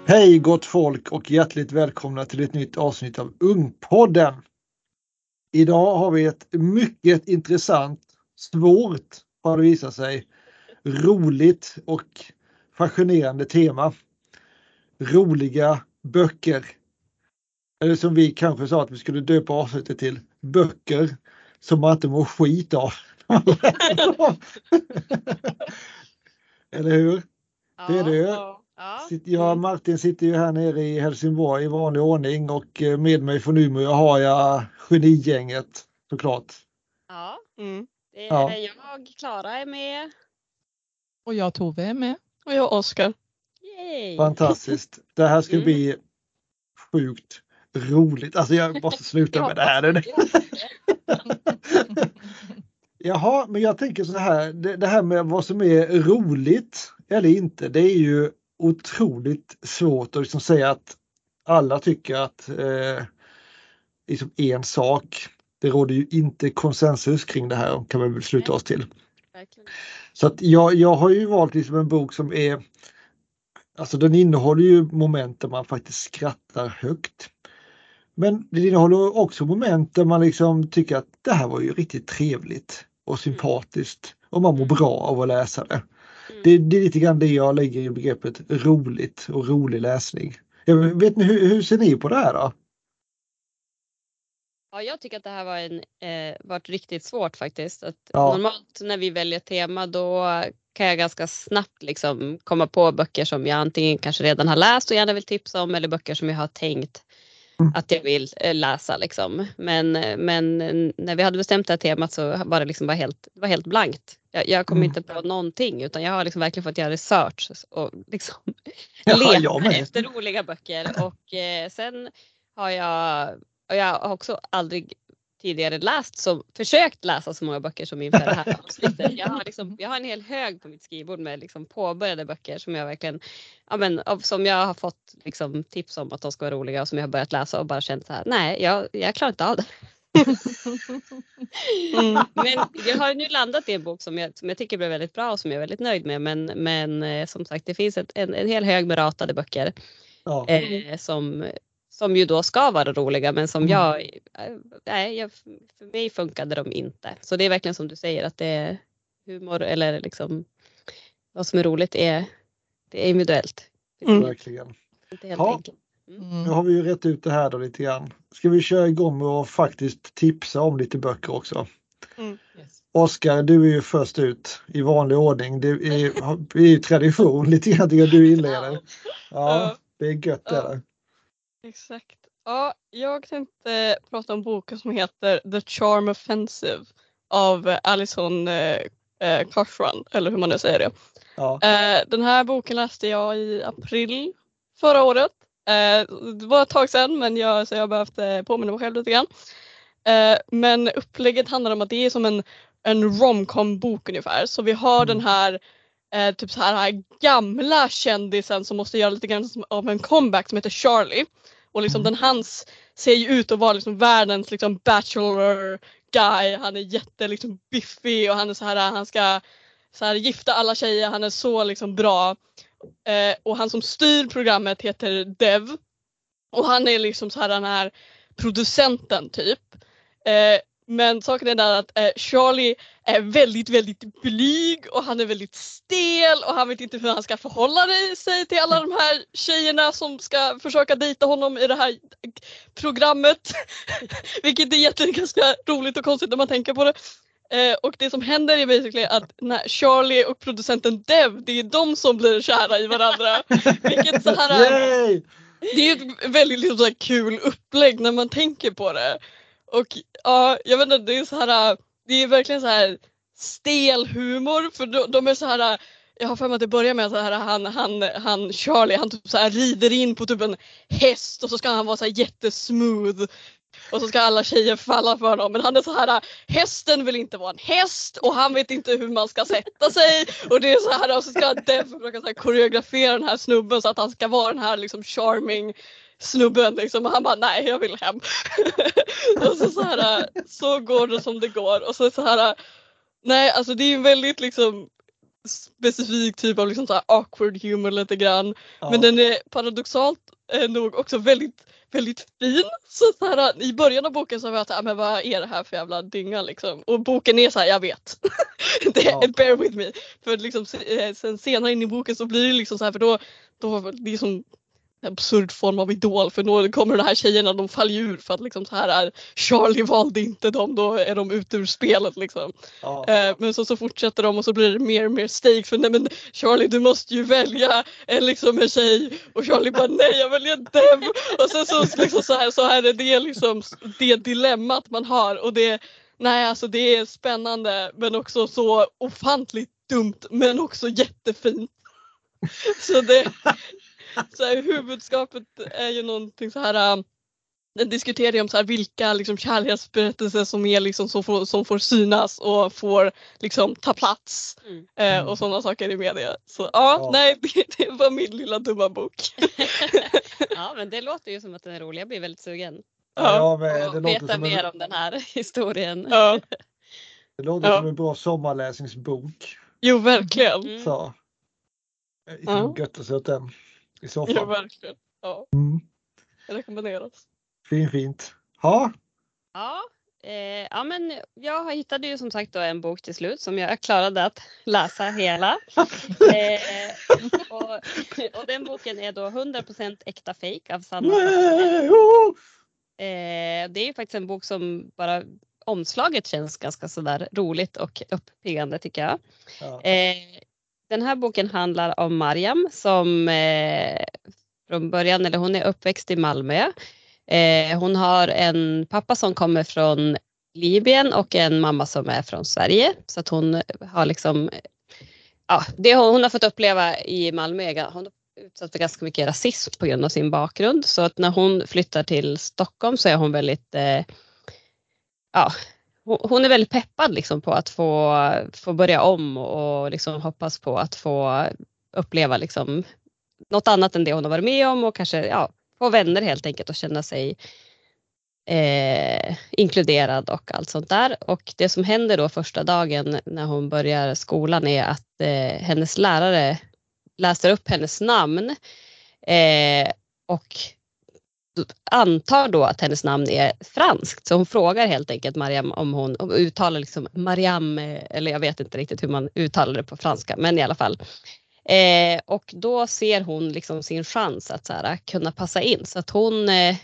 Hej gott folk och hjärtligt välkomna till ett nytt avsnitt av Ungpodden. Idag har vi ett mycket intressant, svårt har det visat sig, roligt och fascinerande tema. Roliga böcker. Eller som vi kanske sa att vi skulle döpa avsnittet till, böcker som man inte mår skit av. Eller hur? Det är det ju. Jag och Martin sitter ju här nere i Helsingborg i vanlig ordning och med mig från Umeå har jag genigänget såklart. Ja, det är jag, Klara är med. Och jag Tove är med. Och jag Oskar. Yay. Fantastiskt. Det här ska bli sjukt roligt. Alltså jag måste sluta med det här. Jaha, men jag tänker så här. Det här med vad som är roligt eller inte, det är ju otroligt svårt att liksom säga att alla tycker att liksom en sak. Det råder ju inte konsensus kring det här, kan man väl sluta oss till. Så att jag har ju valt liksom en bok som är, alltså den innehåller ju moment där man faktiskt skrattar högt. Men det innehåller också moment där man liksom tycker att det här var ju riktigt trevligt och sympatiskt och man mår bra av att läsa det. Det är lite grann det jag lägger i begreppet roligt och rolig läsning. Vet ni hur ser ni på det här då? Ja, jag tycker att det här var varit riktigt svårt faktiskt. Normalt när vi väljer tema då kan jag ganska snabbt liksom komma på böcker som jag antingen kanske redan har läst och gärna vill tipsa om eller böcker som jag har tänkt att jag vill läsa liksom. Men när vi hade bestämt det här temat så var det liksom var helt blankt. Jag kom inte på någonting utan jag har liksom verkligen fått göra research och liksom leta efter roliga böcker och sen har jag har också aldrig tidigare försökt läsa så många böcker som inför det här avsnittet. Jag har en hel hög på mitt skrivbord med liksom påbörjade böcker som jag verkligen, som jag har fått liksom tips om att de ska vara roliga och som jag har börjat läsa och bara känt så här, nej, jag klarar inte av det. Men jag har nu landat i en bok som jag tycker blev väldigt bra och som jag är väldigt nöjd med. Men som sagt, det finns en hel hög med ratade böcker som ju då ska vara roliga men som för mig funkade de inte. Så det är verkligen som du säger att det är humor eller liksom vad som är roligt det är individuellt. Verkligen. Inte helt enkelt. Nu har vi ju rätt ut det här då lite grann. Ska vi köra igång med att faktiskt tipsa om lite böcker också? Yes. Oskar, du är ju först ut i vanlig ordning. Det är ju tradition lite grann att du inleder. Ja, det är gött det där. Exakt. Ja, jag tänkte prata om boken som heter The Charm Offensive av Alison Cartwright, eller hur man nu säger det. Ja. Den här boken läste jag i april förra året. Det var ett tag sedan men jag behövde påminna mig själv lite grann. Men upplägget handlar om att det är som en romcom-bok ungefär. Så vi har den här typ så här gamla kändisen som måste göra lite grann av en comeback som heter Charlie. Och liksom hans ser ju ut att vara liksom världens liksom bachelor guy. Han är jätte liksom biffig och han är så här, han ska så här gifta alla tjejer. Han är så liksom bra. Och han som styr programmet heter Dev. Och han är liksom så här den här producenten typ. Men saken är där att Charlie är väldigt, väldigt blyg och han är väldigt stel och han vet inte hur han ska förhålla sig till alla de här tjejerna som ska försöka dejta honom i det här programmet. Vilket är ganska roligt och konstigt när man tänker på det. Och det som händer är basically att när Charlie och producenten Dev, det är de som blir kära i varandra. Vilket så här, det är ett väldigt liksom, så här, kul upplägg när man tänker på det. Och ja, jag vet inte, det är så här, det är verkligen så här stel humor för de är så här, jag har för mig att det börjar med så här han Charlie, han typ så här rider in på typ en häst och så ska han vara så här jättesmooth och så ska alla tjejer falla för honom, men han är så här, hästen vill inte vara en häst och han vet inte hur man ska sätta sig och det är så här, och så ska Dev försöka så här koreografera den här snubben så att han ska vara den här liksom charming snubben liksom, och han bara nej jag vill hem. Och så här, så går det som det går och så här, nej alltså det är ju väldigt liksom specifik typ av liksom så här awkward humor lite grann. Ja. Men den är paradoxalt nog också väldigt, väldigt fin. Så här, i början av boken så var jag så här, men vad är det här för jävla dynga liksom? Och boken är så här, jag vet. Bear with me. För liksom, sen senare in i boken så blir det liksom så här, för då det är som en absurd form av idol, för då kommer de här tjejerna, de faller ur för att liksom så här är Charlie valde inte dem, då är de ute ur spelet liksom. Ja. Men så fortsätter de och så blir det mer och mer stakes, för nej men Charlie, du måste ju välja en tjej, och Charlie bara nej, jag väljer dem, och sen så liksom så här är det liksom det dilemmat man har, och det är spännande men också så ofantligt dumt men också jättefint. Så det så här, huvudskapet är ju någonting så här. Den diskuterar ju om så här, vilka liksom kärleksberättelser som är liksom som får synas och får liksom ta plats och sådana saker i media. Så nej, det var min lilla dumma bok. Ja, men det låter ju som att den är rolig. Jag blir väldigt sugen. Ja, men det veta mer om den här historien. Ja. Det låter som en bra sommarläsningsbok. Jo, verkligen. Så. Gött att se åt den. I så fall. Ja, verkligen. Ja. Det rekommenderas. Fint. Ja. Ja, men jag hittade ju som sagt då en bok till slut som jag klarade att läsa hela. Och den boken är då 100% äkta fake av Sanna. Det är ju faktiskt en bok som bara omslaget känns ganska sådär roligt och uppiggande tycker jag. Ja. Den här boken handlar om Mariam som från början, eller hon är uppväxt i Malmö. Hon har en pappa som kommer från Libyen och en mamma som är från Sverige. Så att hon har liksom, det hon har fått uppleva i Malmö, hon har utsatt för ganska mycket rasism på grund av sin bakgrund. Så att när hon flyttar till Stockholm så är hon väldigt, hon är väldigt peppad liksom på att få börja om och liksom hoppas på att få uppleva liksom något annat än det hon har varit med om och kanske få vänner helt enkelt och känna sig inkluderad och allt sånt där. Och det som händer då första dagen när hon börjar skolan är att hennes lärare läser upp hennes namn och antar då att hennes namn är franskt. Så hon frågar helt enkelt Mariam om hon uttalar liksom Mariam, eller jag vet inte riktigt hur man uttalar det på franska, men i alla fall. Och då ser hon liksom sin chans att så här, kunna passa in. Så att hon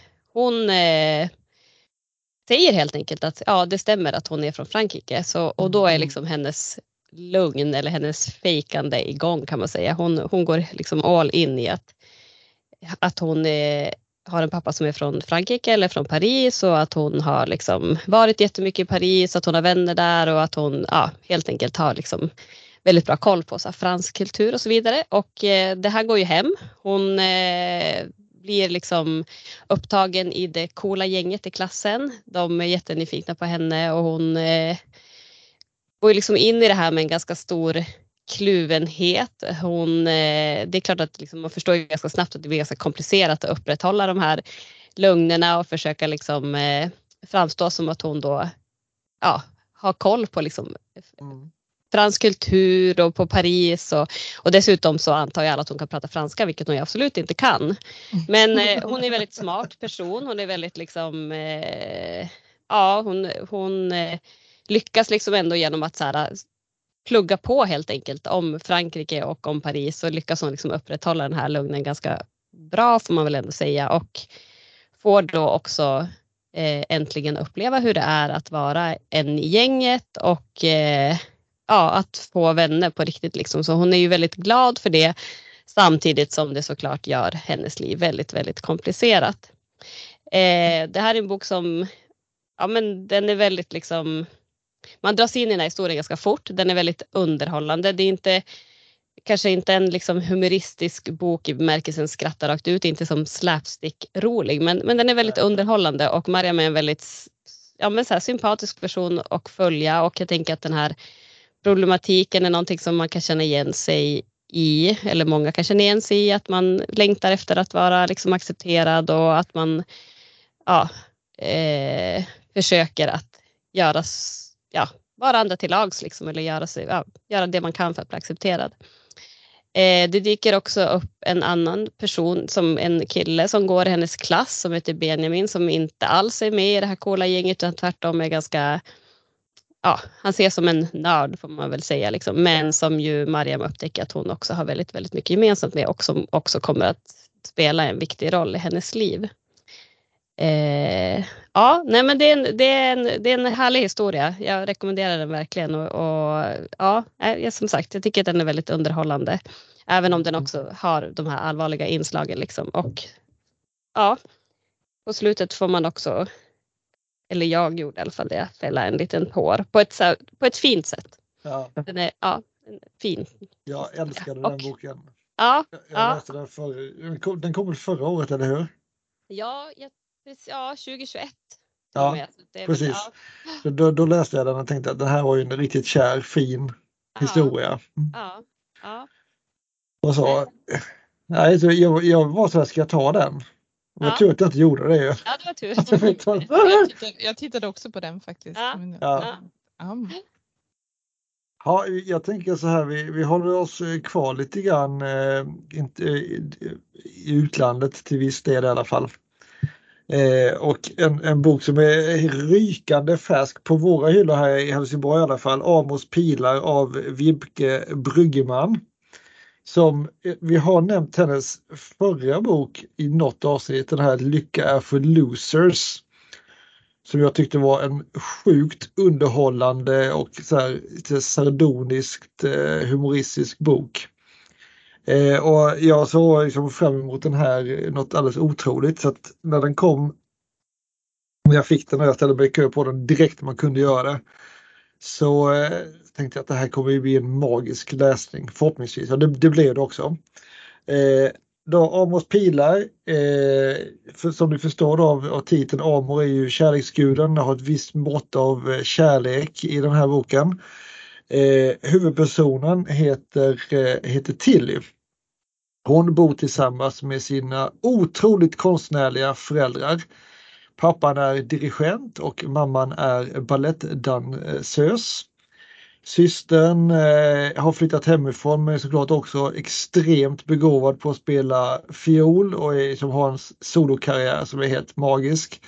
säger helt enkelt att det stämmer att hon är från Frankrike. Så, och då är liksom hennes lugn eller hennes fejkande igång kan man säga. Hon går liksom all in i att hon har en pappa som är från Frankrike eller från Paris, och att hon har liksom varit jättemycket i Paris, att hon har vänner där och att hon helt enkelt har liksom väldigt bra koll på så här, fransk kultur och så vidare. Och det här går ju hem. Hon blir liksom upptagen i det coola gänget i klassen. De är jättenyfikna på henne och hon går liksom in i det här med en ganska stor kluvenhet. Det är klart att liksom, man förstår ju ganska snabbt att det blir ganska komplicerat att upprätthålla de här lugnerna och försöka liksom framstå som att hon då har koll på liksom fransk kultur och på Paris och dessutom så antar jag att hon kan prata franska, vilket hon absolut inte kan. Men hon är en väldigt smart person. Hon är väldigt liksom hon lyckas liksom ändå genom att så här, plugga på helt enkelt om Frankrike och om Paris, och lyckas hon liksom upprätthålla den här lugnen ganska bra får man väl ändå säga, och får då också äntligen uppleva hur det är att vara en i gänget och att få vänner på riktigt liksom. Så hon är ju väldigt glad för det, samtidigt som det såklart gör hennes liv väldigt, väldigt komplicerat. Det här är en bok som den är väldigt liksom, man dras in i den här historien ganska fort. Den är väldigt underhållande. Det är kanske inte en liksom humoristisk bok i bemärkelsen skratta rakt ut, inte som slapstick rolig, men den är väldigt underhållande, och Mariam är en väldigt så här, sympatisk person att följa, och jag tänker att den här problematiken är någonting som man kan känna igen sig i, eller många kan känna igen sig i, att man längtar efter att vara liksom accepterad och att man försöker att göra vara andra till lags liksom, eller göra det man kan för att bli accepterad. Det dyker också upp en annan person, som en kille som går i hennes klass som heter Benjamin, som inte alls är med i det här coola gänget utan tvärtom är ganska, han ses som en nörd får man väl säga liksom, men som ju Mariam upptäcker att hon också har väldigt, väldigt mycket gemensamt med och som också kommer att spela en viktig roll i hennes liv. Nej men det är en härlig historia. Jag rekommenderar den verkligen som sagt, jag tycker att den är väldigt underhållande. Även om den också har de här allvarliga inslagen liksom. Och på slutet får man också, eller jag gjorde i alla fall det, fälla en liten tår på ett fint sätt. Ja. Den är fin. Jag älskade den boken. Ja. Jag läste den den kom förra året, eller hur? Ja, 2021. Ja, precis. Då läste jag den och tänkte att det här var ju en riktigt kär, fin historia. Ja. Och så, nej, så jag var så här, ska jag ta den? Och jag tror att jag inte gjorde det. Ja, det var tur. Jag tittade också på den faktiskt. Ja, jag tänker så här, vi håller oss kvar lite grann i utlandet till viss del i alla fall. Och en bok som är rykande färsk på våra hyllor här i Helsingborg i alla fall, Amos pilar av Vibke Bryggeman. Som vi har nämnt hennes förra bok i något avsnitt, den här Lycka är för losers. Som jag tyckte var en sjukt underhållande och så här, lite sardoniskt humoristisk bok. Och jag såg liksom fram emot den här något alldeles otroligt, så att när den kom, jag fick den och jag ställde mig i kö på den direkt när man kunde göra det, så tänkte jag att det här kommer ju bli en magisk läsning förhoppningsvis, och det blev det också. Då Amos pilar, som du förstår av titeln, Amor är ju kärleksguden, har ett visst mått av kärlek i den här boken. Huvudpersonen heter Tilly. Hon bor tillsammans med sina otroligt konstnärliga föräldrar. Pappan är dirigent och mamman är ballettdansös. Systern har flyttat hemifrån, men är såklart också extremt begåvad på att spela fiol och som har en solokarriär som är helt magisk.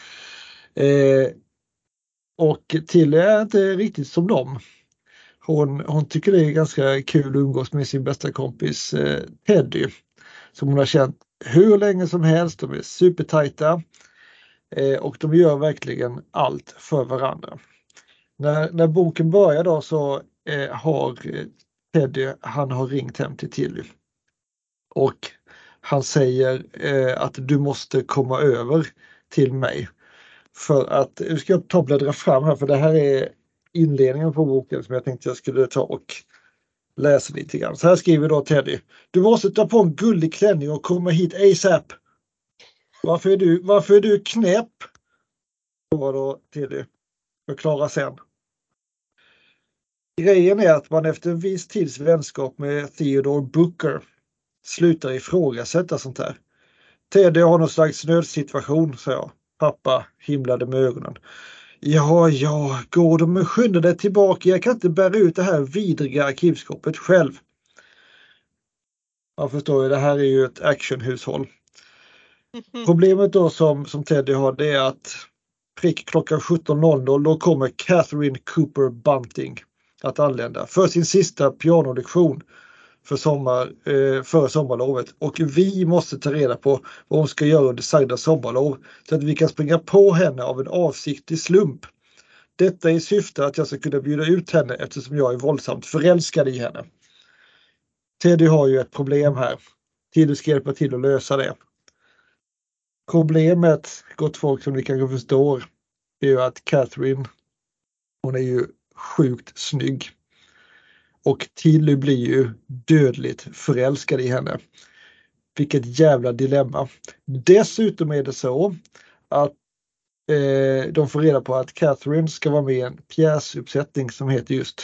Och Tilly är inte riktigt som dem. Hon tycker det är ganska kul att umgås med sin bästa kompis Teddy, som hon har känt hur länge som helst. De är supertajta och de gör verkligen allt för varandra. När boken börjar då så har Teddy, han har ringt hem till Tilly och han säger att du måste komma över till mig, för att, nu ska jag bläddra fram här, för det här är inledningen på boken som jag tänkte jag skulle ta och läsa lite grann. Så här skriver då Teddy: du måste ta på en gullig klänning och komma hit ASAP. Varför är du knäpp? Då Teddy. Förklara sen. Grejen är att man efter en viss tids vänskap med Theodore Booker slutar ifrågasätta sånt här. Teddy har någon slags nödsituation, sa jag. Pappa himlade med ögonen. Ja, går de och skyndar dig tillbaka. Jag kan inte bära ut det här vidriga arkivskåpet själv. Jag förstår ju, det här är ju ett actionhushåll. Problemet då som Teddy har, det är att prick klockan 17.00 då kommer Catherine Cooper Bunting att anlända för sin sista pianolektion före sommarlovet, och vi måste ta reda på vad hon ska göra under sagda sommarlov så att vi kan springa på henne av en avsiktlig slump. Detta i syfte att jag ska kunna bjuda ut henne eftersom jag är våldsamt förälskad i henne. Teddy har ju ett problem här. Tilly ska hjälpa till att lösa det. Problemet, gott folk, som ni kanske förstår, är ju att Catherine, hon är ju sjukt snygg. Och Tilly blir ju dödligt förälskad i henne. Vilket jävla dilemma. Dessutom är det så att de får reda på att Catherine ska vara med i en pjäsuppsättning som heter just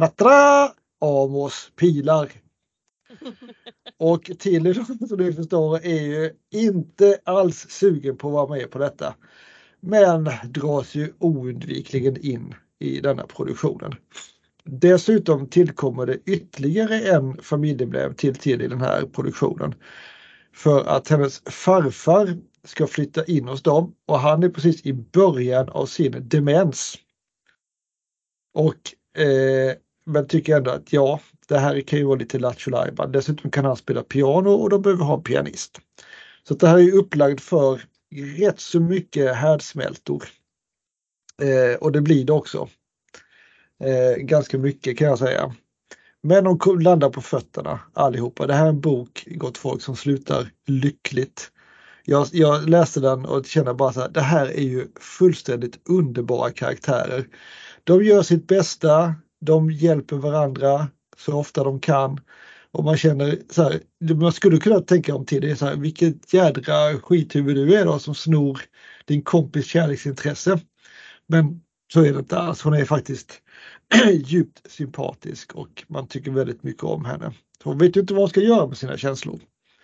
Amos pilar. Och Tilly, som du förstår, är ju inte alls sugen på att vara med på detta. Men dras ju oundvikligen in i denna produktionen. Dessutom tillkommer det ytterligare en familjemedlem till i den här produktionen. För att hennes farfar ska flytta in hos dem och han är precis i början av sin demens. Och men tycker ändå att ja, det här kan ju vara lite lattjo-lajban. Dessutom kan han spela piano och de behöver ha en pianist. Så det här är upplagd för rätt så mycket härdsmältor. Och det blir det också. Ganska mycket kan jag säga. Men de landar på fötterna allihopa. Det här är en bok, gott folk, som slutar lyckligt. Jag läste den och kände bara så här, det här är ju fullständigt underbara karaktärer. De gör sitt bästa, de hjälper varandra så ofta de kan. Och man känner så här, man skulle kunna tänka om till det så här, vilket jädra skithuvud du är då som snor din kompis kärleksintresse. Men så är det inte alls, hon är faktiskt djupt sympatisk och man tycker väldigt mycket om henne. Hon vet ju inte vad hon ska göra med sina känslor.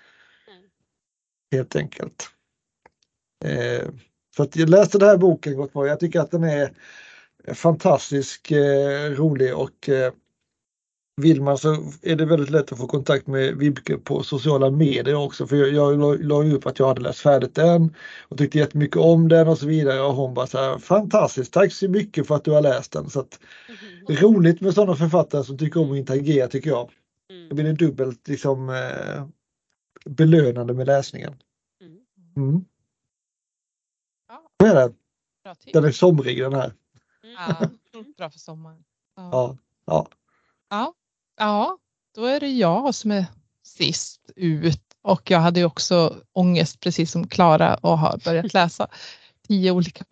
Helt enkelt. För att jag läste den här boken, gott folk, jag tycker att den är fantastisk, rolig och vill man så är det väldigt lätt att få kontakt med Vibeke på sociala medier också, för jag la ju upp att jag hade läst färdigt den och tyckte jättemycket om den och så vidare och hon bara så här, fantastiskt, tack så mycket för att du har läst den. Så att roligt med sådana författare som tycker om att interagera, tycker jag. Det blir dubbelt liksom belönande med läsningen. Vad är det? Den är somrig, den här. Ja, bra för sommaren. Ja. Då är det jag som är sist ut. Och jag hade ju också ångest, precis som Klara, och har börjat läsa 10 olika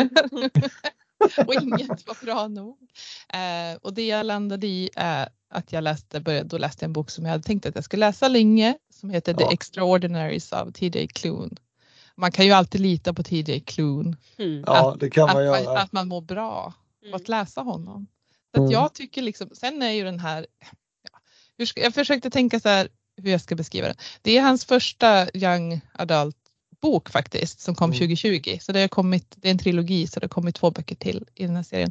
och inget var bra nog. Och det jag landade i är att jag läste en bok som jag hade tänkt att jag skulle läsa länge, som heter The Extraordinaries av T.J. Klune. Man kan ju alltid lita på T.J. Klune. Ja, det kan man göra. Att man mår bra av att läsa honom. Så att jag tycker liksom, sen är ju den här, jag försökte tänka så här hur jag ska beskriva den. Det är hans första young adult bok faktiskt, som kom 2020. Så det är en trilogi, så det har kommit 2 böcker till i den här serien.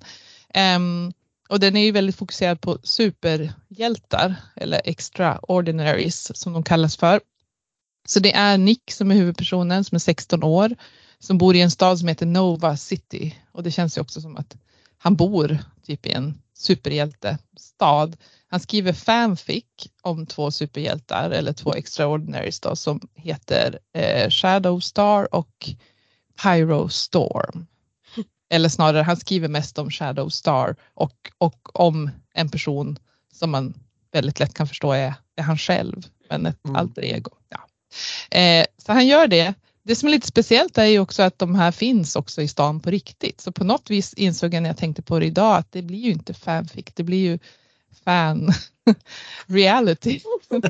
Och den är ju väldigt fokuserad på superhjältar, eller extraordinaries som de kallas för. Så det är Nick som är huvudpersonen, som är 16 år, som bor i en stad som heter Nova City. Och det känns ju också som att han bor typ i en superhjältestad. Han skriver fanfic om 2 superhjältar, eller 2 extraordinaries då, som heter Shadow Star och Pyro Storm. Eller snarare, han skriver mest om Shadow Star och om en person som man väldigt lätt kan förstå är han själv, men ett alter ego. Ja. Så han gör det. Det som är lite speciellt är ju också att de här finns också i stan på riktigt. Så på något vis insåg jag när jag tänkte på det idag att det blir ju inte fanfic, det blir ju fan reality.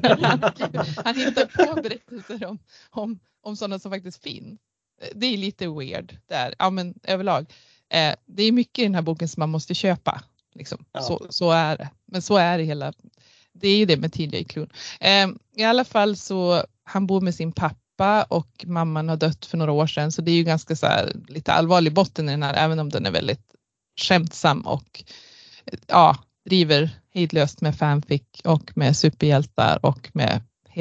Han hittar på berättelser om sådana som faktiskt finns. Det är lite weird där. Ja, men överlag. Det är mycket i den här boken som man måste köpa. Liksom. Ja. Så är det. Men så är det hela. Det är ju det med T.J. Klune. I alla fall så han bor med sin pappa och mamman har dött för några år sedan. Så det är ju ganska så här, lite allvarlig botten i den här. Även om den är väldigt skämtsam och driver hejdlöst med fanfic och med superhjältar och med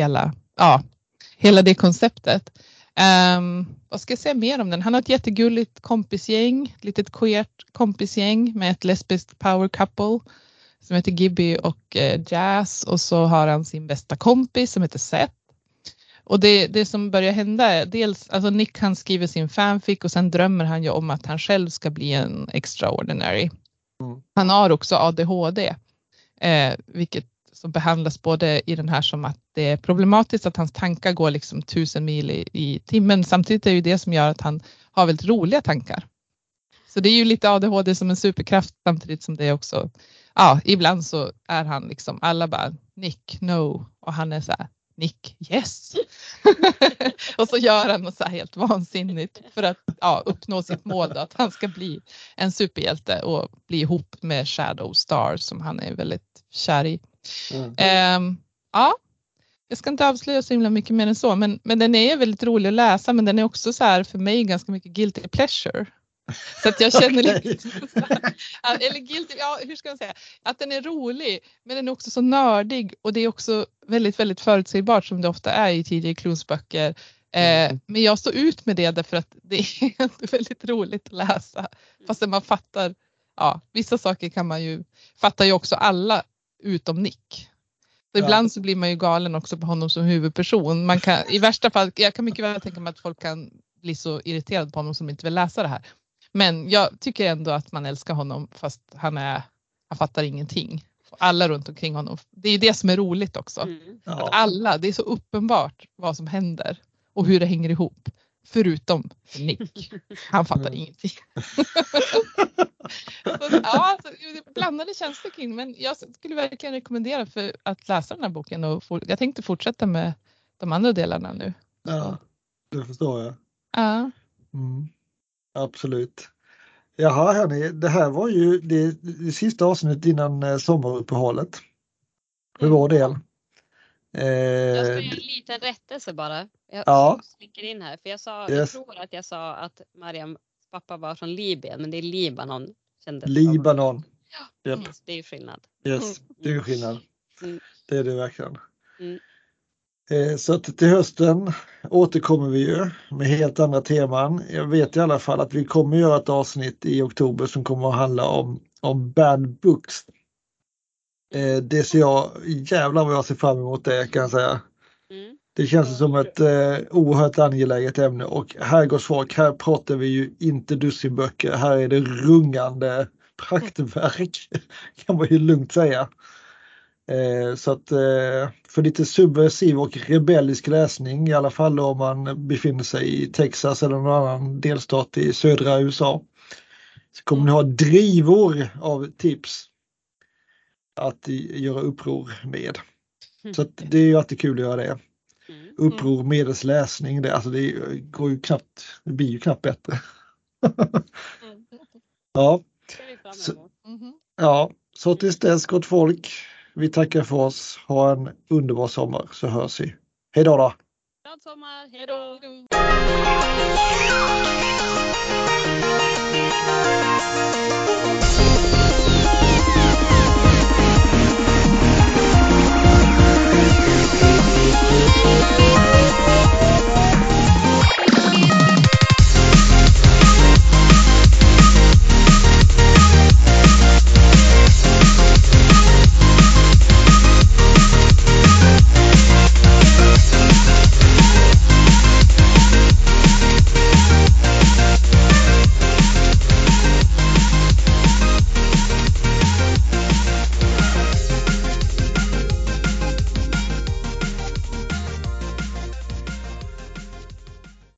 hela det konceptet. Vad ska jag säga mer om den? Han har ett jättegulligt kompisgäng, ett litet queert kompisgäng med ett lesbiskt power couple som heter Gibby och Jazz, och så har han sin bästa kompis som heter Seth. Och det som börjar hända är dels, alltså Nick, han skriver sin fanfic och sen drömmer han ju om att han själv ska bli en extraordinary. Han har också ADHD, vilket som behandlas både i den här som att det är problematiskt att hans tankar går liksom 1000 mil i timmen. Samtidigt är det ju det som gör att han har väldigt roliga tankar. Så det är ju lite ADHD som en superkraft, samtidigt som det är också, ibland så är han liksom, alla bara Nick, no, och han är så här, Nick, yes. Och så gör han något så här helt vansinnigt för att uppnå sitt mål då, att han ska bli en superhjälte och bli ihop med Shadow Star som han är väldigt kär i. Jag ska inte avslöja så himla mycket mer än så, men den är väldigt rolig att läsa, men den är också så här för mig ganska mycket guilty pleasure. Så att jag känner lite eller guilty, ja, hur ska man säga, att den är rolig men den är också så nördig och det är också väldigt, väldigt förutsägbart som det ofta är i tidigare Clunes-böcker. Men jag står ut med det därför att det är väldigt roligt att läsa. Fast man fattar, ja, vissa saker kan man ju, fattar ju också alla utom Nick. Så ibland så blir man ju galen också på honom som huvudperson. Man kan, i värsta fall, jag kan mycket väl tänka mig att folk kan bli så irriterade på honom som inte vill läsa det här. Men jag tycker ändå att man älskar honom fast han fattar ingenting. Alla runt omkring honom. Det är ju det som är roligt också. Att alla, det är så uppenbart vad som händer och hur det hänger ihop. Förutom Nick. Han fattar ingenting. Så, ja, blandade känslor kring. Men jag skulle verkligen rekommendera för att läsa den här boken. Och jag tänkte fortsätta med de andra delarna nu. Ja, det förstår jag. Ja. Absolut. Jaha hörni, det här var ju det sista avsnittet innan sommaruppehållet. För vår del. Jag ska göra en liten rättelse bara. Jag slickar in här. För jag tror att jag sa att Mariams pappa var från Libyen. Men det är Libanon. Libanon. Ja, yes, det är ju skillnad. Yes, det är ju skillnad. Det är det verkligen. Så att till hösten återkommer vi ju med helt andra teman. Jag vet i alla fall att vi kommer göra ett avsnitt i oktober som kommer att handla om bad books. Det ser jag, jävlar vad jag ser fram emot det kan jag säga. Det känns som ett oerhört angeläget ämne och här går folk, här pratar vi ju inte dussinböcker, här är det rungande praktverk kan man ju lugnt säga. Så att för lite subversiv och rebellisk läsning, i alla fall om man befinner sig i Texas eller någon annan delstat i södra USA, så kommer ni ha drivor av tips att göra uppror med. Så att det är ju alltid kul att göra det. Uppror medels läsning, det går ju knappt, det blir ju knappt bättre. Så tills dess gott folk. Vi tackar för oss. Ha en underbar sommar så hörs vi. Hej då. Glad sommar. Hej då.